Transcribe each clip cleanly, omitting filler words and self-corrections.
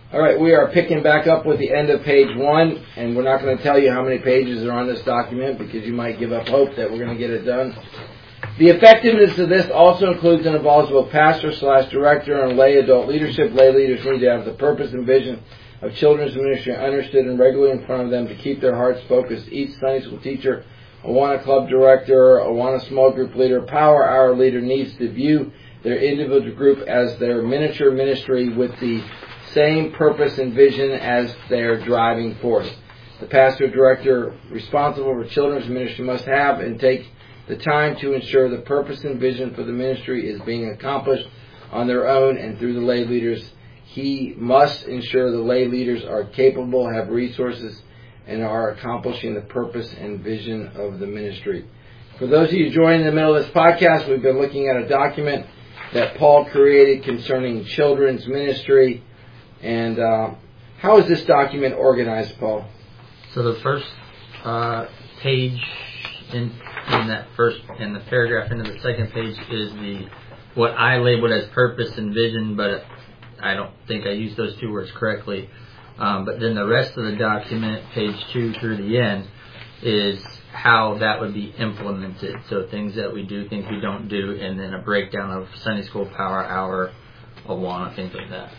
All right, we are picking back up with the end of page 1, and we're not going to tell you how many pages are on this document because you might give up hope that we're going to get it done. The effectiveness of this also includes and involves both pastor/director and lay adult leadership. Lay leaders need to have the purpose and vision of children's ministry understood and regularly in front of them to keep their hearts focused. Each Sunday school teacher, Awana club director, Awana small group leader, Power Hour leader needs to view their individual group as their miniature ministry with the same purpose and vision as their driving force. The pastor director responsible for children's ministry must have and take the time to ensure the purpose and vision for the ministry is being accomplished on their own and through the lay leaders. He must ensure the lay leaders are capable, have resources, and are accomplishing the purpose and vision of the ministry. For those of you joining in the middle of this podcast, we've been looking at a document that Paul created concerning children's ministry. And how is this document organized, Paul? So the first page in the paragraph into the second page is what I labeled as purpose and vision, but I don't think I used those two words correctly. But then the rest of the document, page 2 through the end, is how that would be implemented. So things that we do, things we don't do, and then a breakdown of Sunday school, Power Hour, Awana, things like that.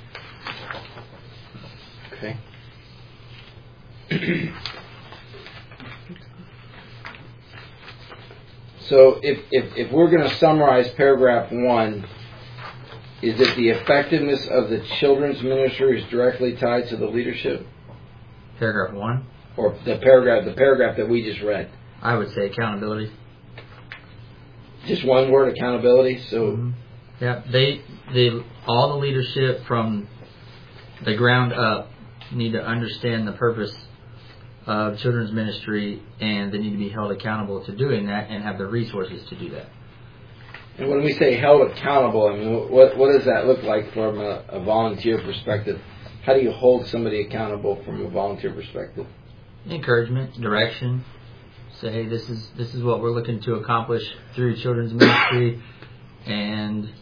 Okay. So if we're going to summarize paragraph 1, is it the effectiveness of the children's ministry is directly tied to the leadership? Paragraph 1? Or the paragraph that we just read? I would say accountability. Just one word, accountability. So yeah, all the leadership from the ground up need to understand the purpose of children's ministry, and they need to be held accountable to doing that and have the resources to do that. And when we say held accountable, I mean, what does that look like from a volunteer perspective? How do you hold somebody accountable from a volunteer perspective? Encouragement, direction. Say, hey, this is what we're looking to accomplish through children's ministry, and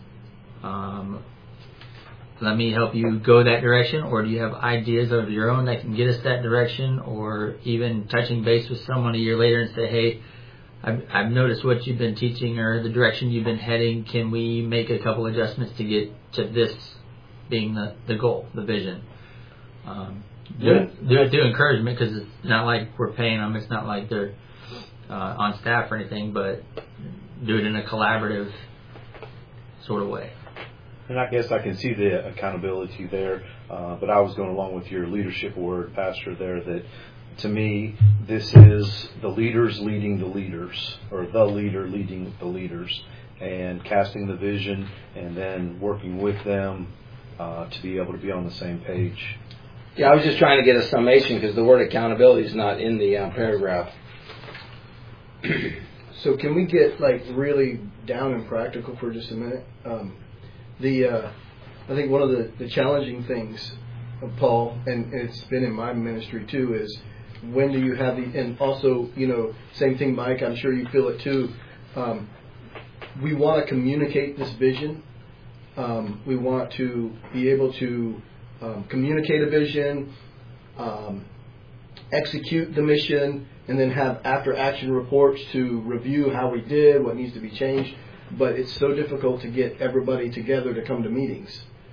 let me help you go that direction. Or do you have ideas of your own that can get us that direction? Or even touching base with someone a year later and say, hey, I've noticed what you've been teaching or the direction you've been heading. Can we make a couple adjustments to get to this being the goal, the vision? Do encouragement, because it's not like we're paying them. It's not like they're on staff or anything, but do it in a collaborative sort of way. And I guess I can see the accountability there, but I was going along with your leadership word, Pastor, there, that to me, this is the leaders leading the leaders, or the leader leading the leaders, and casting the vision and then working with them to be able to be on the same page. Yeah, I was just trying to get a summation because the word accountability is not in the paragraph. So can we get really down and practical for just a minute? I think one of the challenging things of Paul, and it's been in my ministry too, is when do you have and also, same thing, Mike, I'm sure you feel it too. We want to communicate this vision. We want to be able to communicate a vision, execute the mission, and then have after-action reports to review how we did, what needs to be changed. But it's so difficult to get everybody together to come to meetings.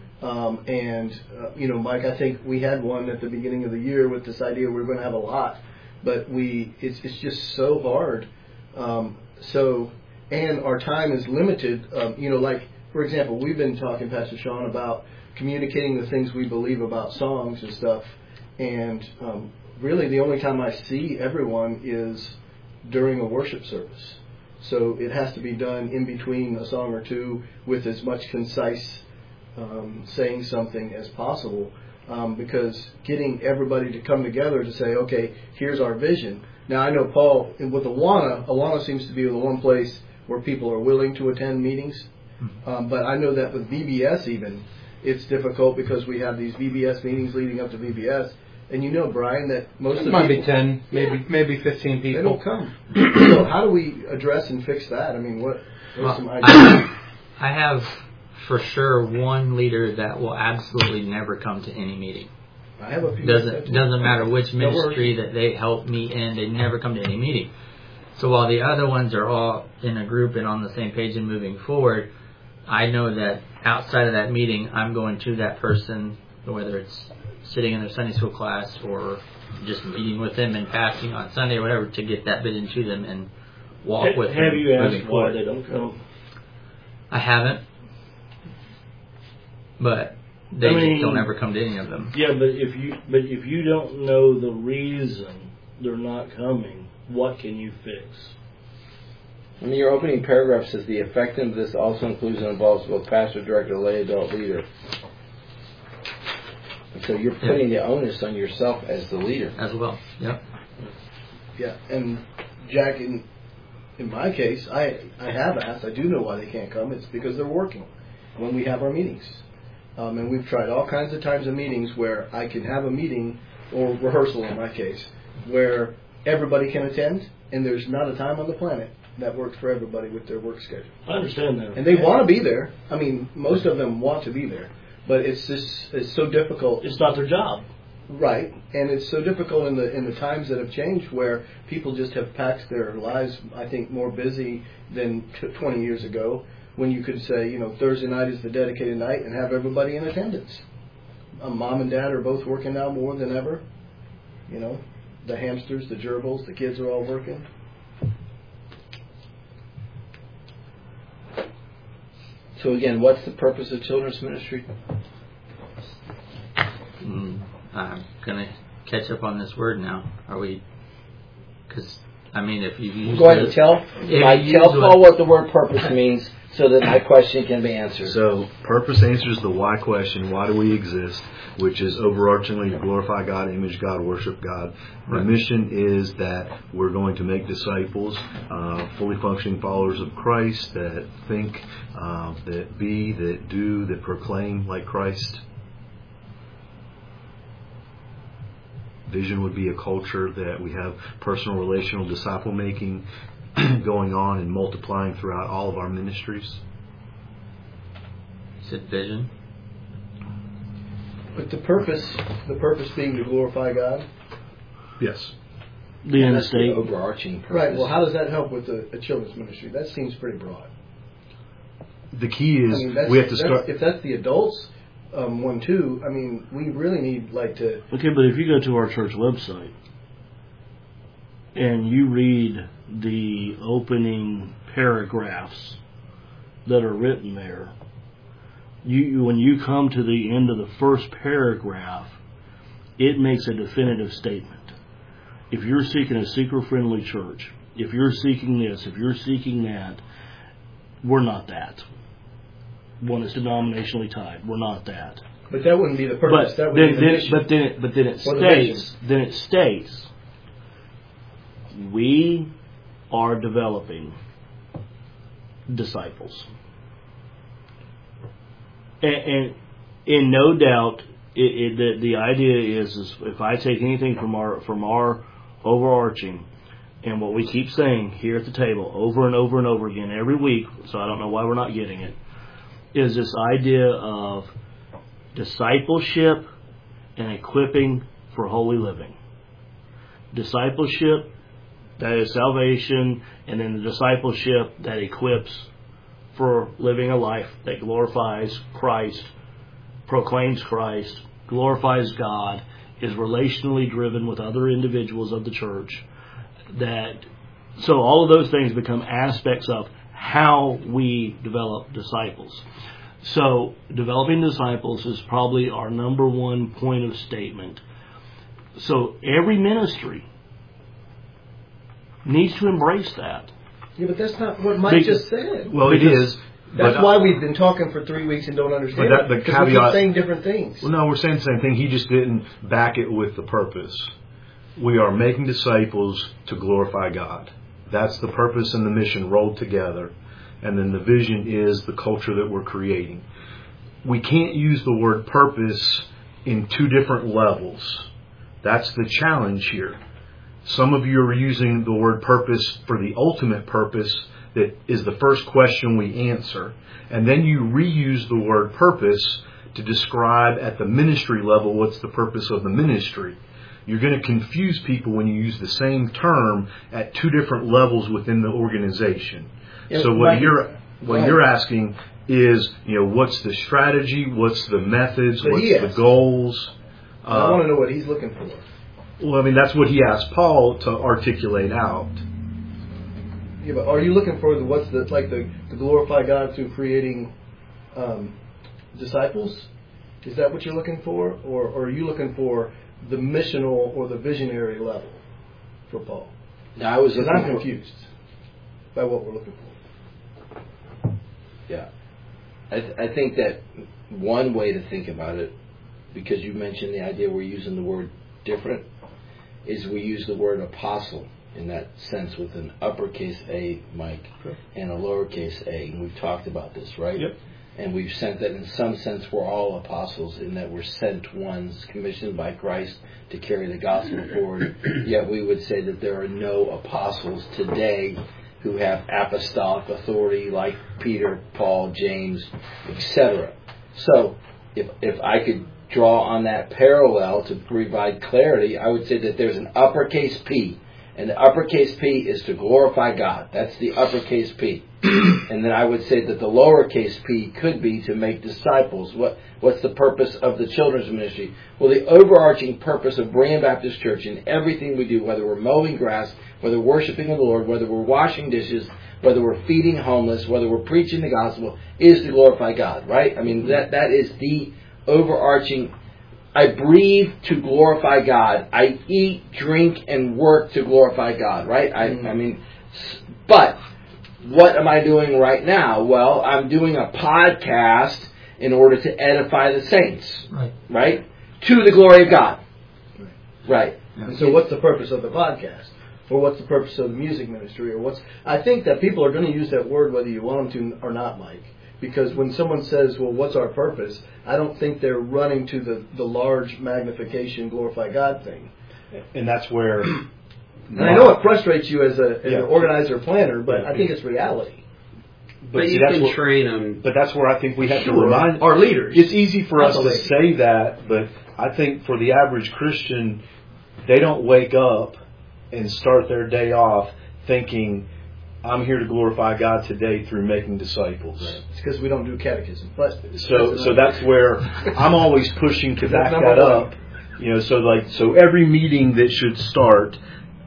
Mike, I think we had one at the beginning of the year with this idea we were going to have a lot, but it's just so hard. And our time is limited. For example, we've been talking, Pastor Sean, about communicating the things we believe about songs and stuff. And really the only time I see everyone is during a worship service. So it has to be done in between a song or two with as much concise saying something as possible, because getting everybody to come together to say, okay, here's our vision. Now I know Paul, with Awana seems to be the one place where people are willing to attend meetings, but I know that with VBS even, it's difficult because we have these VBS meetings leading up to VBS. And Brian, that most of the might be 10, maybe 15 people. They don't come. So how do we address and fix that? I mean, what are some ideas? I have for sure one leader that will absolutely never come to any meeting. I have a few. Doesn't matter which No worries. ministry that they help me in, they never come to any meeting. So while the other ones are all in a group and on the same page and moving forward, I know that outside of that meeting, I'm going to that person, whether it's sitting in their Sunday school class or just meeting with them and passing on Sunday or whatever, to get that bit into them and walk with them. Have you moving asked why forward. they don't come? I haven't, but they just don't ever come to any of them. Yeah, but if you don't know the reason they're not coming, what can you fix? I mean, your opening paragraph says the effectiveness of this also includes and involves both pastor, director, lay adult leader. And so you're putting the onus on yourself as the leader. As well, yep. Yeah, and Jack, in my case, I have asked. I do know why they can't come. It's because they're working when we have our meetings. And we've tried all kinds of times of meetings where I can have a meeting, or rehearsal in my case, where everybody can attend, and there's not a time on the planet that works for everybody with their work schedule. I understand that. And they want to be there. I mean, most of them want to be there. But it's so difficult. It's not their job. Right, and it's so difficult in the times that have changed, where people just have packed their lives, I think, more busy than 20 years ago, when you could say, Thursday night is the dedicated night and have everybody in attendance. Mom and dad are both working now more than ever. The hamsters, the gerbils, the kids are all working. So again, what's the purpose of children's ministry? I'm going to catch up on this word now. Are we? Because, if you use Go ahead and tell Paul what the word purpose means so that my question can be answered. So, purpose answers the why question, why do we exist, which is overarchingly to glorify God, image God, worship God. The mission is that we're going to make disciples, fully functioning followers of Christ that think, that be, that do, that proclaim like Christ. Vision would be a culture that we have personal relational disciple making going on and multiplying throughout all of our ministries. Is it vision? But the purpose being to glorify God. Yes. The end That's the state. overarching purpose. Right. Well, how does that help with a children's ministry? That seems pretty broad. The key is we have to start. If that's the adults one too, we really need to. Okay, but if you go to our church website and you read the opening paragraphs that are written there, when you come to the end of the first paragraph, it makes a definitive statement. If you're seeking a seeker-friendly church, if you're seeking this, if you're seeking that, we're not that. One is denominationally tied. We're not that. But that wouldn't be the purpose. But that would be the mission. Then it states we are developing disciples, and in no doubt, the idea is if I take anything from our overarching. And what we keep saying here at the table over and over and over again every week, so I don't know why we're not getting it, is this idea of discipleship and equipping for holy living. Discipleship, that is salvation, and then the discipleship that equips for living a life that glorifies Christ, proclaims Christ, glorifies God, is relationally driven with other individuals of the church. So all of those things become aspects of how we develop disciples. So developing disciples is probably our number one point of statement. So every ministry needs to embrace that. Yeah, but that's not what Mike just said. Well, it is. That's why we've been talking for 3 weeks and don't understand but the it. Because caveat, we keep saying different things. Well, no, we're saying the same thing. He just didn't back it with the purpose. We are making disciples to glorify God. That's the purpose and the mission rolled together. And then the vision is the culture that we're creating. We can't use the word purpose in two different levels. That's the challenge here. Some of you are using the word purpose for the ultimate purpose that is the first question we answer. And then you reuse the word purpose to describe at the ministry level what's the purpose of the ministry. You're going to confuse people when you use the same term at two different levels within the organization. Yeah, so what you're asking is, what's the strategy, what's the methods, what's the goals? I want to know what he's looking for. Well, I mean, that's what he asked Paul to articulate out. Yeah, but are you looking for the glorify God through creating disciples? Is that what you're looking for, or are you looking for the missional or the visionary level for Paul? No, I was. Because I'm confused by what we're looking for. Yeah, I think that one way to think about it, because you mentioned the idea we're using the word different, is we use the word apostle in that sense with an uppercase A, Mike, and a lowercase a. And we've talked about this, right? Yep. And we've sent that in some sense we're all apostles in that we're sent ones commissioned by Christ to carry the gospel forward. Yet we would say that there are no apostles today who have apostolic authority like Peter, Paul, James, etc. So if I could draw on that parallel to provide clarity, I would say that there's an uppercase P. And the uppercase P is to glorify God. That's the uppercase P. And then I would say that the lowercase p could be to make disciples. What's the purpose of the children's ministry? Well, the overarching purpose of Berean Baptist Church in everything we do, whether we're mowing grass, whether we're worshiping the Lord, whether we're washing dishes, whether we're feeding homeless, whether we're preaching the gospel, is to glorify God, right? I mean, that is the overarching. I breathe to glorify God. I eat, drink, and work to glorify God, right? I mean, but what am I doing right now? Well, I'm doing a podcast in order to edify the saints, right? To the glory of God, right? And so what's the purpose of the podcast? Or what's the purpose of the music ministry? I think that people are going to use that word whether you want them to or not, Mike. Because when someone says, well, what's our purpose? I don't think they're running to the large magnification, glorify God thing. And that's where... And I know it frustrates you as an organizer, planner, but I think it's reality. But you can train them. But that's where I think we have to remind our leaders. It's easy for us to say that, but I think for the average Christian, they don't wake up and start their day off thinking, I'm here to glorify God today through making disciples. Right. It's because we don't do catechism. But so that's where I'm always pushing to back that up. So every meeting that should start,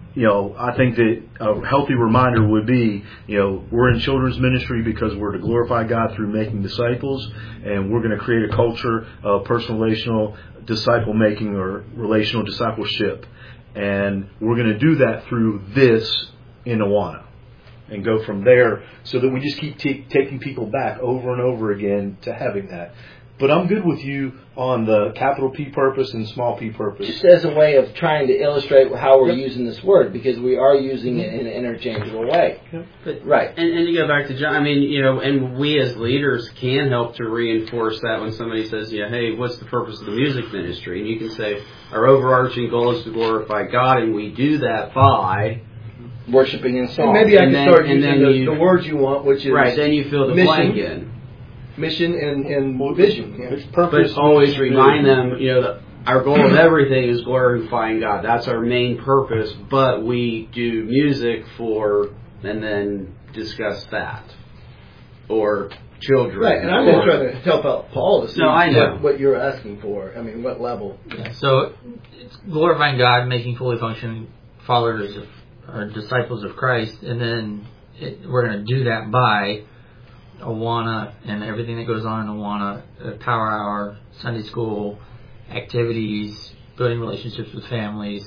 I think that a healthy reminder would be, we're in children's ministry because we're to glorify God through making disciples, and we're going to create a culture of personal relational disciple making or relational discipleship. And we're going to do that through this in Awana and go from there so that we just keep taking people back over and over again to having that. But I'm good with you on the capital P purpose and small p purpose. Just as a way of trying to illustrate how we're using this word, because we are using it in an interchangeable way. But, right. And to go back to John, I mean, and we as leaders can help to reinforce that when somebody says, hey, what's the purpose of the music ministry? And you can say, our overarching goal is to glorify God, and we do that by... worshiping in song. And maybe I can start using the words you want, which is... Right, then you fill the blank in. Mission and vision. Yeah. But always remind them, that our goal of everything is glorifying God. That's our main purpose, but we do music and then discuss that. Or children. Right, and I'm just trying to help out Paul to see what you're asking for. I mean, what level. Yeah, so it's glorifying God, making fully functioning followers or disciples of Christ, and then we're going to do that by Awana and everything that goes on in Awana, Power Hour, Sunday school, activities, building relationships with families,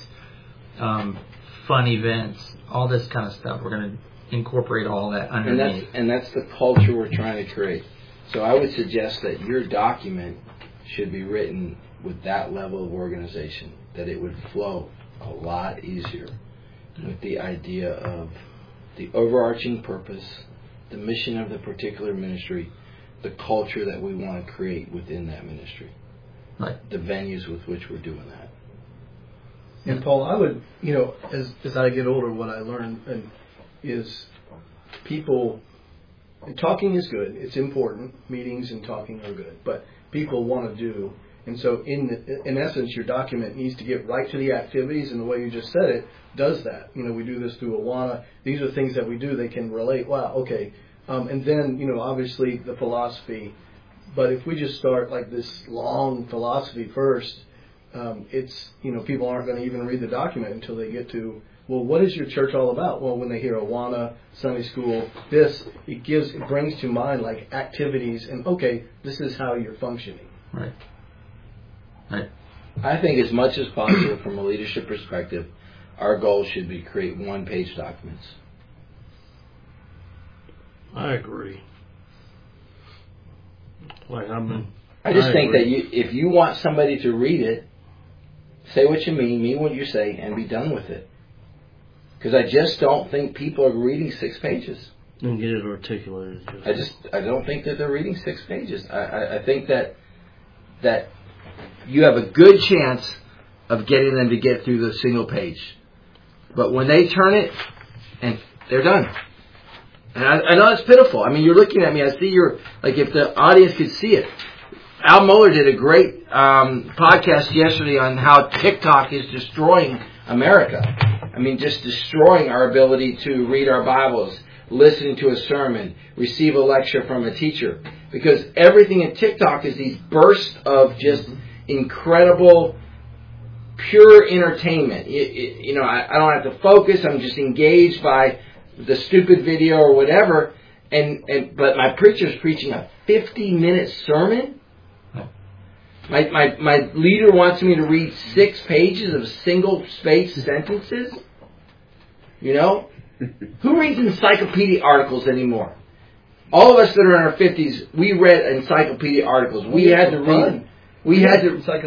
fun events, all this kind of stuff. We're going to incorporate all that underneath. And that's the culture we're trying to create. So I would suggest that your document should be written with that level of organization, that it would flow a lot easier with the idea of the overarching purpose, the mission of the particular ministry, the culture that we want to create within that ministry, the venues with which we're doing that. And Paul, I would, as I get older, what I learn is people, and talking is good, it's important, meetings and talking are good, but people want to do. And so in essence, your document needs to get right to the activities, and the way you just said it does that. We do this through Awana. These are things that we do. They can relate. Wow, okay. And then, obviously the philosophy. But if we just start like this long philosophy first, it's, people aren't going to even read the document until they get to, well, what is your church all about? Well, when they hear Awana, Sunday school, it brings to mind like activities and, okay, this is how you're functioning. Right. I think as much as possible from a leadership perspective, our goal should be create one-page documents. I agree. I just think that if you want somebody to read it, say what you mean what you say, and be done with it. Because I just don't think people are reading 6 pages. And get it articulated. I don't think that they're reading 6 pages. I think that you have a good chance of getting them to get through the single page. But when they turn it, and they're done. And I know it's pitiful. I mean, you're looking at me. I see if the audience could see it. Al Mohler did a great podcast yesterday on how TikTok is destroying America. I mean, just destroying our ability to read our Bibles, listening to a sermon, receive a lecture from a teacher. Because everything in TikTok is these bursts of just incredible, pure entertainment. I don't have to focus. I'm just engaged by the stupid video or whatever. But my preacher's preaching a 50-minute sermon. My leader wants me to read 6 pages of single-spaced sentences. Who reads encyclopedia articles anymore? All of us that are in our 50s, we read encyclopedia articles. We had to read. We had to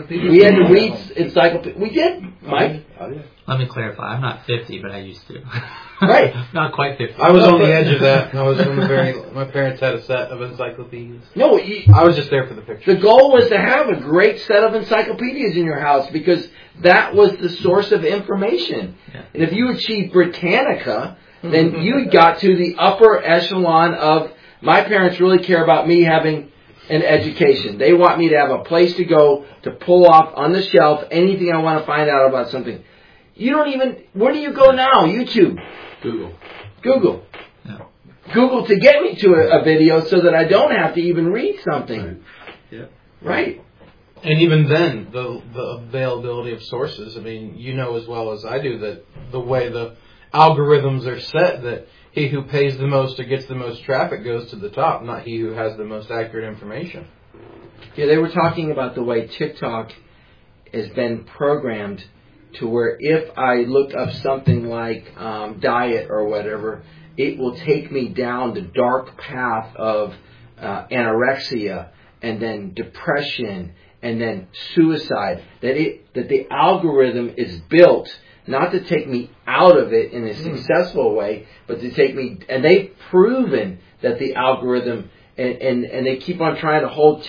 read encyclopedia. We did, Mike. Let me clarify. I'm not 50, but I used to. Right. Not quite 50. I was on the edge of that. I was my parents had a set of encyclopedias. No, I was just there for the pictures. The goal was to have a great set of encyclopedias in your house because that was the source of information. Yeah. And if you achieved Britannica, then you got to the upper echelon of, my parents really care about me having an education. They want me to have a place to go to pull off on the shelf anything I want to find out about something. You don't even, where do you go now? YouTube. Google. Yeah. Google to get me to a video so that I don't have to even read something. Right. Yeah. Right. And even then, the availability of sources, I mean, as well as I do that the way the algorithms are set, that he who pays the most or gets the most traffic goes to the top, not he who has the most accurate information. Yeah, they were talking about the way TikTok has been programmed to where if I look up something like diet or whatever, it will take me down the dark path of anorexia and then depression and then suicide. That the algorithm is built not to take me out of it in a successful way, but to take me, and they've proven that the algorithm, and they keep on trying to hold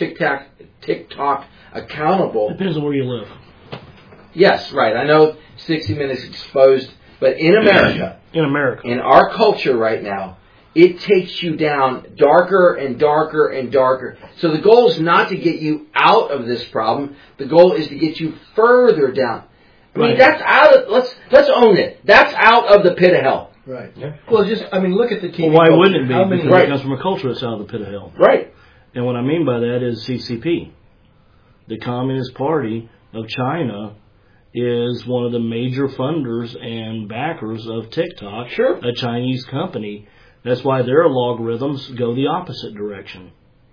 TikTok accountable. Depends on where you live. Yes, right. I know 60 Minutes exposed, but in America, in our culture right now, it takes you down darker and darker and darker. So the goal is not to get you out of this problem. The goal is to get you further down. I mean, that's out of, let's own it. That's out of the pit of hell. Right. Yeah. Well, look at the TV. Well, why culture. wouldn't it be? How many, because it comes from a culture that's out of the pit of hell. Right. And what I mean by that is CCP. The Communist Party of China is one of the major funders and backers of TikTok, sure, a Chinese company. That's why their logarithms go the opposite direction.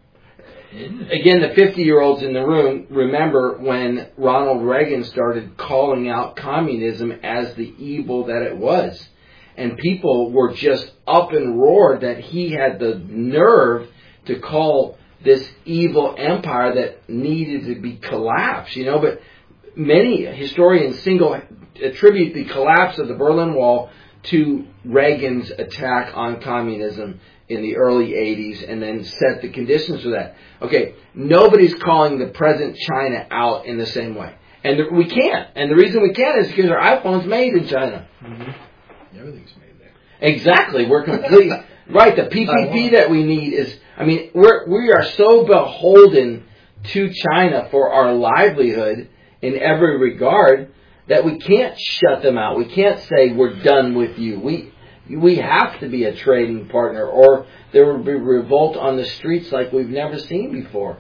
Again, the 50-year-olds in the room remember when Ronald Reagan started calling out communism as the evil that it was. And people were just up and roared that he had the nerve to call this evil empire that needed to be collapsed, but many historians attribute the collapse of the Berlin Wall to Reagan's attack on communism in the early 80s and then set the conditions for that. Okay, nobody's calling the present China out in the same way. And we can't. And the reason we can't is because our iPhone's made in China. Mm-hmm. Everything's made there. Exactly. We're completely... right, the PPP that we need is... I mean, we are so beholden to China for our livelihood in every regard that we can't shut them out. We can't say we're done with you. We have to be a trading partner, or there will be revolt on the streets like we've never seen before.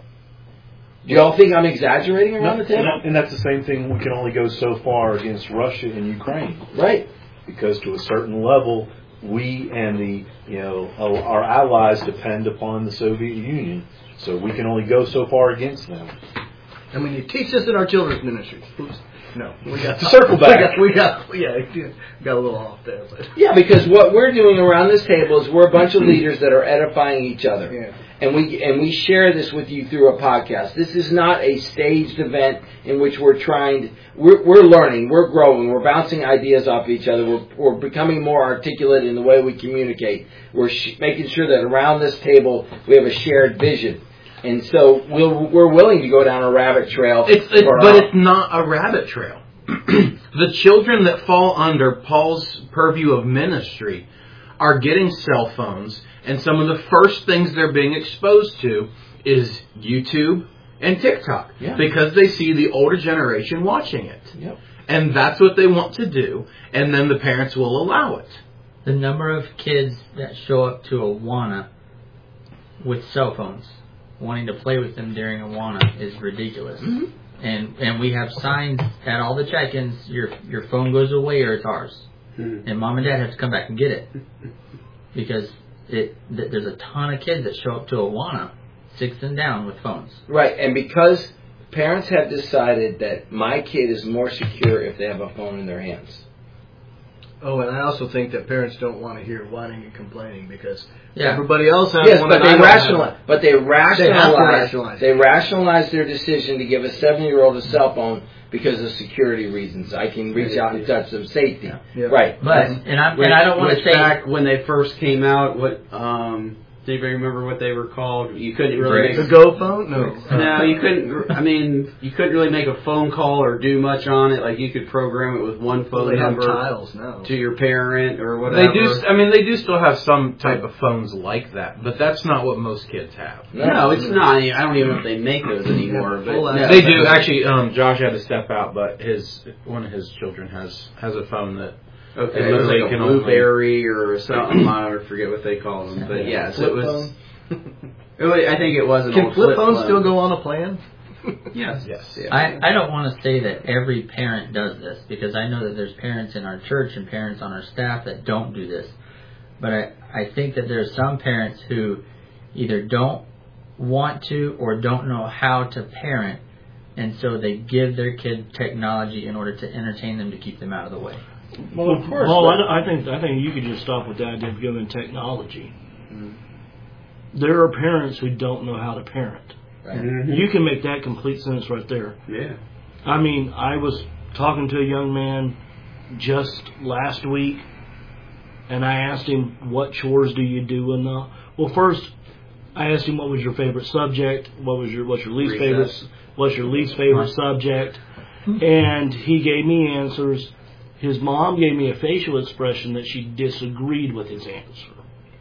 Do y'all think I'm exaggerating around the table? And that's the same thing. We can only go so far against Russia and Ukraine, Right. because to a certain level, we and our allies depend upon the Soviet Union. So we can only go so far against them. And when you teach this in our children's ministry, oops, no, we got To circle back. We got a little off there, but Yeah, because what we're doing around this table is we're a bunch of leaders that are edifying each other. yeah. And we share this with you through a podcast. This is not a staged event in which we're learning, we're growing, we're bouncing ideas off each other, we're becoming more articulate in the way we communicate. We're making sure that around this table we have a shared vision. And so we're willing to go down a rabbit trail. But it's not a rabbit trail. The children that fall under Paul's purview of ministry are getting cell phones, and some of the first things they're being exposed to is YouTube and TikTok, because they see the older generation watching it. Yep. And that's what they want to do, and then the parents will allow it. The number of kids that show up to Awana with cell phones, wanting to play with them during Awana, is ridiculous. Mm-hmm. And we have signs at all the check-ins, your phone goes away or it's ours. And mom and dad have to come back and get it. Because there's a ton of kids that show up to Awana 6 and down with phones. Right, and because parents have decided that my kid is more secure if they have a phone in their hands. Oh, and I also think that parents don't want to hear whining and complaining because Yeah. everybody else has Yes, one. but and I they don't have rationalize. one. But they rationalize. They rationalize their decision to give a 7-year-old a cell phone because of security reasons. I can reach out and touch them, safety. Yeah. Right. But and I don't want to say back when they first came out. Do anybody remember what they were called? You couldn't really The Go phone? No. No, you couldn't. I mean, you couldn't really make a phone call or do much on it. Like you could program it with one phone They have number tiles now. to your parent or whatever. They do. I mean, they do still have some type of phones like that, but that's not what most kids have. No, it's not. I don't even know if they make those anymore. But Full no. They do actually. Josh had to step out, but one of his children has a phone that. Okay, It it was looks like like a an old Blueberry or something. I forget what they call them, but yes, Flip it was. phone? I think it was an Can old flip phones phone. still go on a plan? Yes. Yes. I don't want to say that every parent does this, because I know that there's parents in our church and parents on our staff that don't do this. But I think that there's some parents who either don't want to or don't know how to parent, and so they give their kid technology in order to entertain them to keep them out of the way. Well, of course. Paul, I think you could just stop with the idea of giving technology. There are parents who don't know how to parent. Right. Mm-hmm. You can make that complete sense right there. Yeah. I mean, I was talking to a young man just last week, and I asked him, what chores do you do in the... Well, first, I asked him what was your favorite subject, what's your least favorite subject, and he gave me answers. His mom gave me a facial expression that she disagreed with his answer.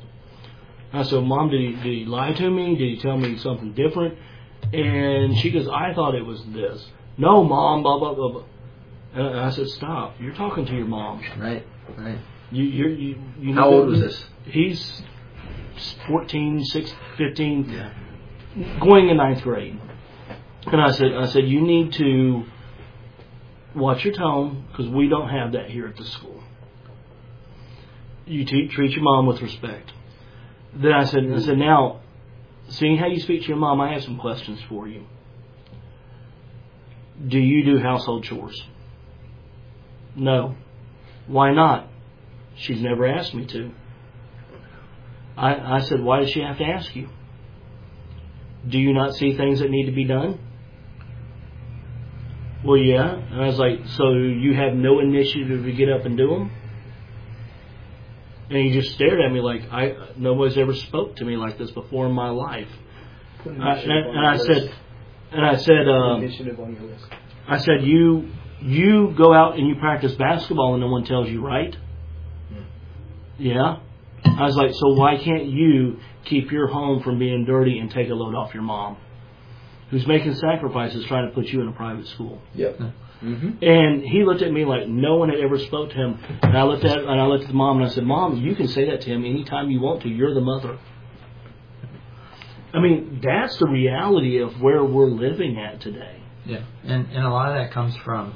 I said, Mom, did he lie to me? Did he tell me something different? And she goes, I thought it was this. No, Mom, blah, blah, blah, blah. And I said, stop. You're talking to your mom. Right. You How old was this? He's 14, 15, going in 9th grade. And I said, you need to watch your tone, because we don't have that here at the school. You treat your mom with respect. Then I said, now, seeing how you speak to your mom, I have some questions for you. Do you do household chores? No. Why not? She's never asked me to. I said, why does she have to ask you? Do you not see things that need to be done? Well, yeah. And I was like, so you have no initiative to get up and do them? And he just stared at me like, nobody's ever spoke to me like this before in my life. And I said, Initiative on your list. I said, you go out and you practice basketball and no one tells you, right? Yeah. I was like, so why can't you keep your home from being dirty and take a load off your mom? who's making sacrifices trying to put you in a private school. Yep. Mm-hmm. And he looked at me like no one had ever spoke to him. And I looked at the mom and I said, Mom, you can say that to him anytime you want to. You're the mother. I mean, that's the reality of where we're living at today. Yeah, and a lot of that comes from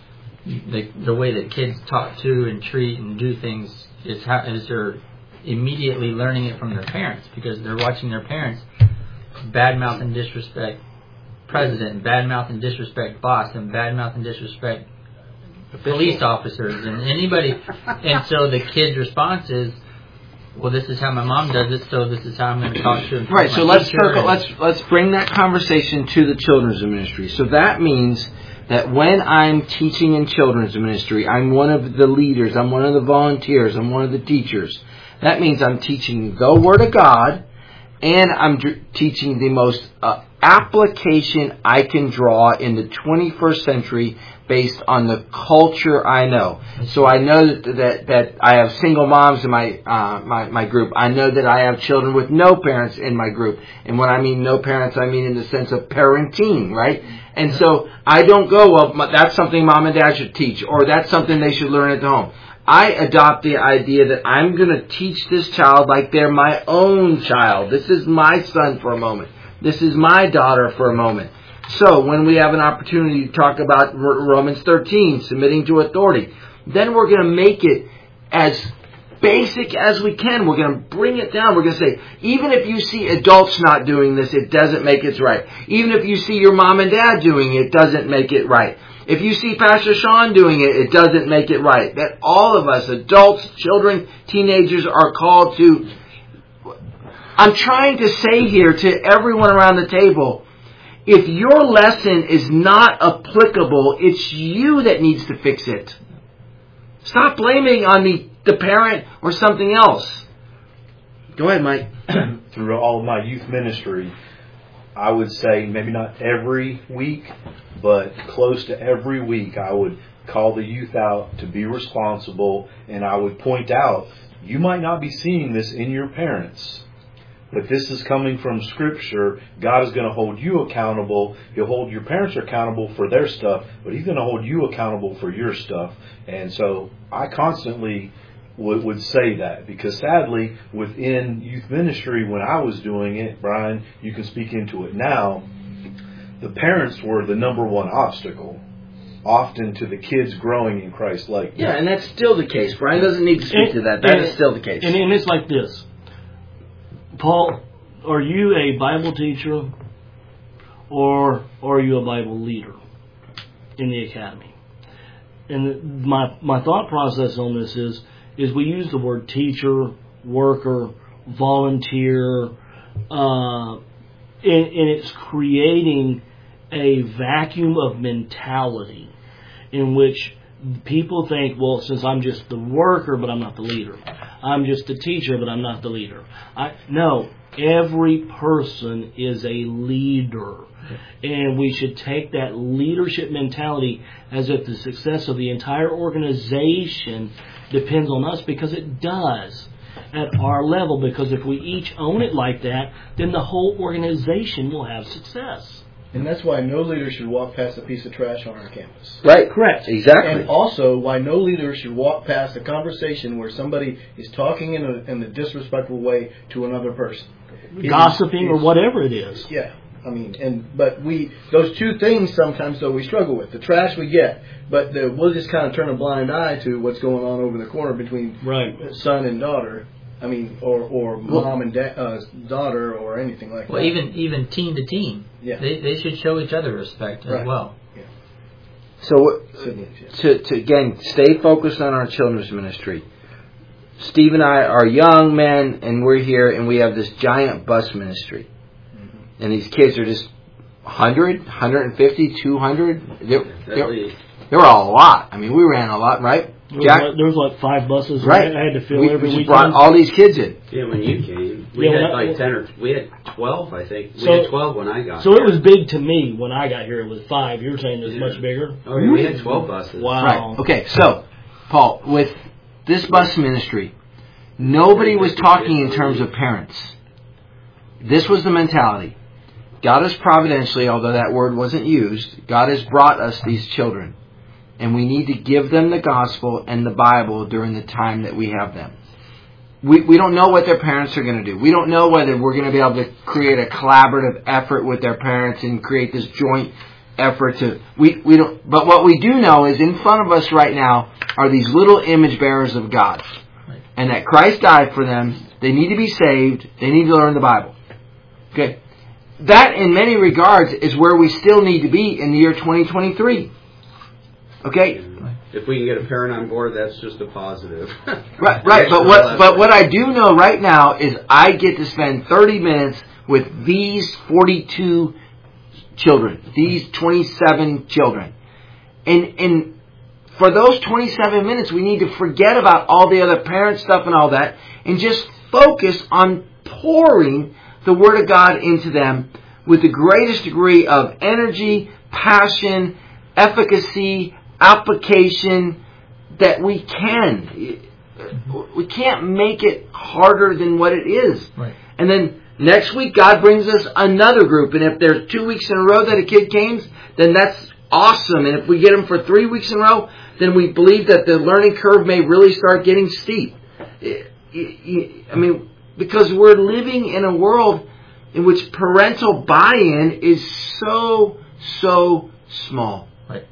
the way that kids talk to and treat and do things is they're immediately learning it from their parents, because they're watching their parents badmouth and disrespect president, badmouth and disrespect boss, and badmouth and disrespect police officers and anybody. And so the kid's response is, well, this is how my mom does it, so this is how I'm going to talk to him. Right. So let's bring that conversation to the children's ministry. So that means that when I'm teaching in children's ministry, I'm one of the leaders, I'm one of the volunteers, I'm one of the teachers. That means I'm teaching the Word of God, and I'm teaching the most application I can draw in the 21st century based on the culture I know. So I know that I have single moms in my group. I know that I have children with no parents in my group. And when I mean no parents, I mean in the sense of parenting, right? And so I don't go, well, that's something mom and dad should teach, or that's something they should learn at home. I adopt the idea that I'm going to teach this child like they're my own child. This is my son for a moment. This is my daughter for a moment. So when we have an opportunity to talk about Romans 13, submitting to authority, then we're going to make it as basic as we can. We're going to bring it down. We're going to say, even if you see adults not doing this, it doesn't make it right. Even if you see your mom and dad doing it, it doesn't make it right. If you see Pastor Sean doing it, it doesn't make it right. That all of us, adults, children, teenagers, are called to... I'm trying to say here to everyone around the table, if your lesson is not applicable, it's you that needs to fix it. Stop blaming on the parent or something else. Go ahead, Mike. Through all of my youth ministry, I would say maybe not every week, but close to every week, I would call the youth out to be responsible, and I would point out, you might not be seeing this in your parents, but this is coming from Scripture. God is going to hold you accountable. He'll hold your parents accountable for their stuff, but He's going to hold you accountable for your stuff. And so I constantly would say that, because sadly, within youth ministry, when I was doing it, Brian, you can speak into it now, the parents were the number one obstacle, often to the kids growing in Christ's likeness. Yeah, and that's still the case. Brian doesn't need to speak to that. That is still the case. And it's like this. Paul, are you a Bible teacher or are you a Bible leader in the academy? And my thought process on this is we use the word teacher, worker, volunteer, and it's creating a vacuum of mentality in which people think, well, since I'm just the worker, but I'm not the leader. I'm just the teacher, but I'm not the leader. No, every person is a leader. And we should take that leadership mentality as if the success of the entire organization depends on us, because it does at our level. Because if we each own it like that, then the whole organization will have success. And that's why no leader should walk past a piece of trash on our campus. Right. Correct. Exactly. And also why no leader should walk past a conversation where somebody is talking in a disrespectful way to another person. Gossiping or whatever it is. Yeah. I mean, but those two things sometimes, though, we struggle with. The trash we get, but we'll just kind of turn a blind eye to what's going on over the corner between son and daughter. I mean, or mom and daughter, or anything like that. Well, even teen to teen, they should show each other respect as well. Yeah. So to again stay focused on our children's ministry. Steve and I are young men, and we're here, and we have this giant bus ministry. And these kids are just 100, 150, 200. There were a lot. I mean, we ran a lot, right? Jack? There was like 5 buses. Right. I had to fill every weekend. We brought all these kids in. Yeah, when you came, we had 10 or we had 12, I think. We had 12 when I got here. So it was big to me when I got here. It was 5. You're saying it was much bigger? Oh, yeah, we had 12 buses. Wow. Right. Okay, so, Paul, with this bus ministry, nobody was talking in terms of parents. This was the mentality. God has providentially, although that word wasn't used, God has brought us these children. And we need to give them the gospel and the Bible during the time that we have them. We don't know what their parents are going to do. We don't know whether we're going to be able to create a collaborative effort with their parents and create this joint effort to... We don't. But what we do know is in front of us right now are these little image bearers of God. And that Christ died for them. They need to be saved. They need to learn the Bible. Okay? That, in many regards, is where we still need to be in the year 2023. Okay? If we can get a parent on board, that's just a positive. Right. But what I do know right now is I get to spend 30 minutes with these 42 children, these 27 children. And for those 27 minutes, we need to forget about all the other parent stuff and all that and just focus on pouring the Word of God into them with the greatest degree of energy, passion, efficacy, application that we can. We can't make it harder than what it is. Right. And then next week, God brings us another group. And if there's 2 weeks in a row that a kid came, then that's awesome. And if we get them for 3 weeks in a row, then we believe that the learning curve may really start getting steep. I mean, because we're living in a world in which parental buy-in is so small. Right.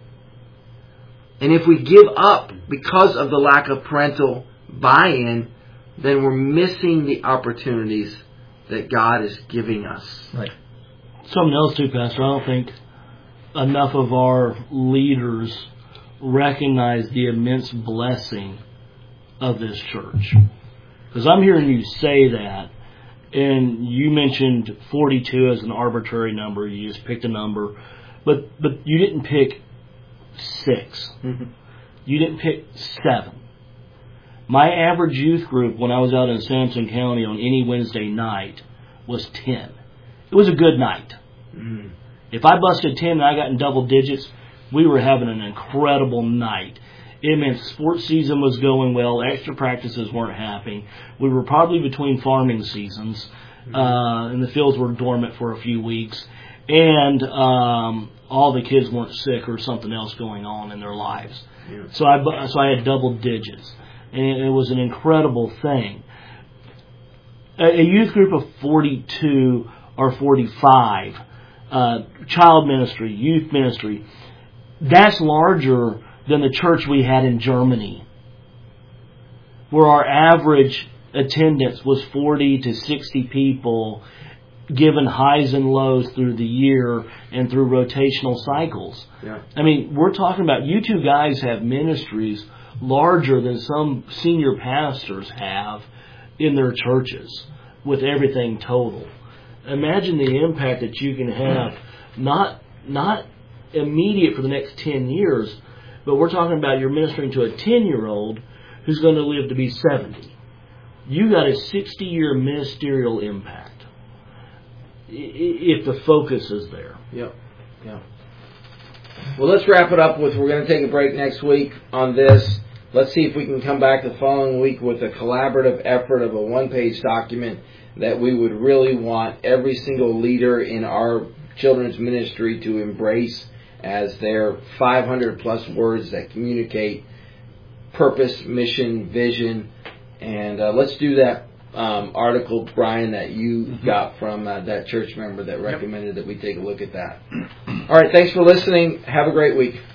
And if we give up because of the lack of parental buy-in, then we're missing the opportunities that God is giving us. Right. Something else too, Pastor. I don't think enough of our leaders recognize the immense blessing of this church. Because I'm hearing you say that, and you mentioned 42 as an arbitrary number. You just picked a number, but you didn't pick 6. Mm-hmm. You didn't pick 7. My average youth group when I was out in Sampson County on any Wednesday night was 10. It was a good night. Mm-hmm. If I busted 10 and I got in double digits, we were having an incredible night. It meant sports season was going well. Extra practices weren't happening. We were probably between farming seasons, and the fields were dormant for a few weeks. And all the kids weren't sick or something else going on in their lives. Yeah. So I had double digits. And it was an incredible thing. A youth group of 42 or 45, child ministry, youth ministry, that's larger than the church we had in Germany, where our average attendance was 40 to 60 people, given highs and lows through the year and through rotational cycles. Yeah. I mean, we're talking about, you two guys have ministries larger than some senior pastors have in their churches with everything total. Imagine the impact that you can have, not immediate for the next 10 years, but we're talking about you're ministering to a 10-year-old who's going to live to be 70. You got a 60-year ministerial impact if the focus is there. Yep. Yeah. Well, let's wrap it up with, we're going to take a break next week on this. Let's see if we can come back the following week with a collaborative effort of a one-page document that we would really want every single leader in our children's ministry to embrace as their 500-plus words that communicate purpose, mission, vision. And let's do that article, Brian, that you got from that church member that recommended that we take a look at that. All right, thanks for listening. Have a great week.